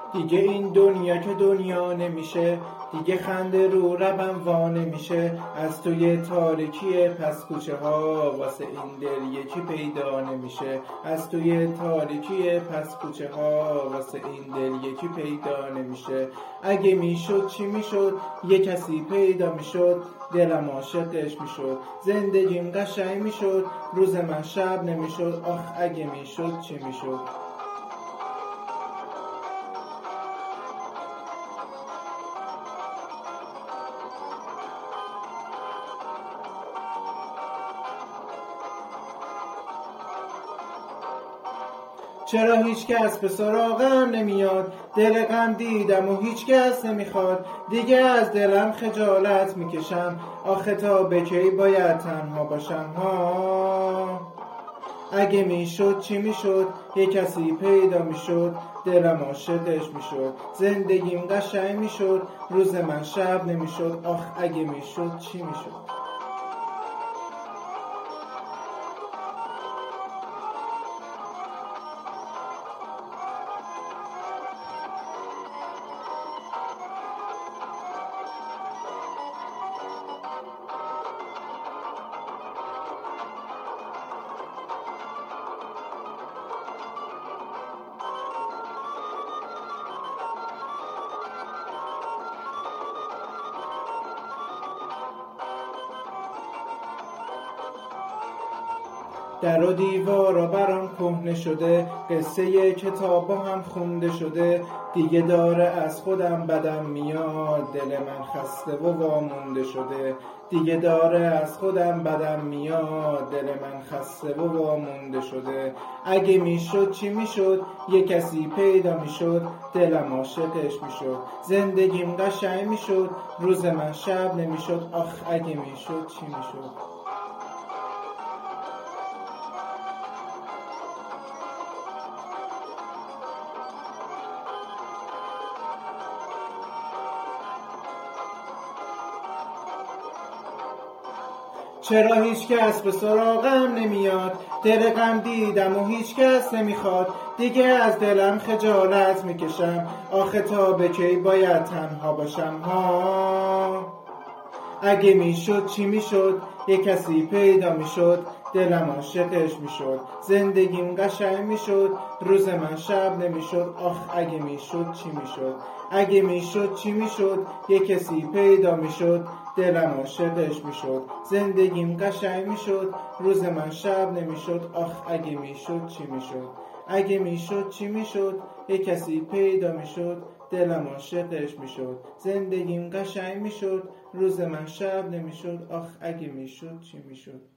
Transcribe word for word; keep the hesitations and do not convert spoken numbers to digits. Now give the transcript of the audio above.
دیگه این دنیا که دنیا نمیشه، دیگه خنده رو ربم وا نمیشه. از توی تاریکی پس کوچه ها واسه این دل یکی پیدا نمیشه. از توی تاریکی پس کوچه ها واسه این دل یکی پیدا نمیشه. اگه میشد چی میشد، یه کسی پیدا میشد، دلم عاشقش میشد، زندگیم قشنگ میشد، روز من شب نمیشد. آخ اگه میشد چی میشد. چرا هیچ کس به سراغم نمیاد، دل غم دیدم و هیچ کس نمیخواد. دیگه از دلم خجالت میکشم، آخه تا به کی باید تنها باشم ها. اگه میشد چی میشد، یه کسی پیدا میشد، دلم عاشقش میشد، زندگیم قشنگ میشد، روز من شب نمیشد. آخ اگه میشد چی میشد. در و دیوارا برام کهنه شده، قصه کتابا هم خونده شده. دیگه داره از خودم بدم میاد، دل من خسته و وامونده شده. دیگه داره از خودم بدم میاد، دل من خسته و وامونده شده. اگه میشد چی میشد، یه کسی پیدا میشد، دلم عاشقش میشد، زندگیم قشنگ میشد، روز من شب نمیشد. آخ اگه میشد چی میشد. چرا هیچ کس به سراغم نمیاد، دل غم دیدم و هیچ کس نمیخواد. دیگه از دلم خجالت میکشم، آخه تا به کی باید تنها باشم ها. اگه میشد چی میشد، یه کسی پیدا میشد، دلم عاشقش میشد، زندگیم قشنگ میشد، روز من شب نمیشد. آخ اگه میشد چی میشد. اگه میشد چی میشد، یه کسی پیدا میشد، دلم عاشقش میشد، زندگیم قشنگ میشد، روز من شب نمیشد. آخ اگه میشد چی میشد. اگه میشد چی میشد، یه کسی پیدا میشد، دلم عاشقش میشد، زندگیم قشنگ میشد، روز من شب نمیشد. آخ اگه میشد چی میشد.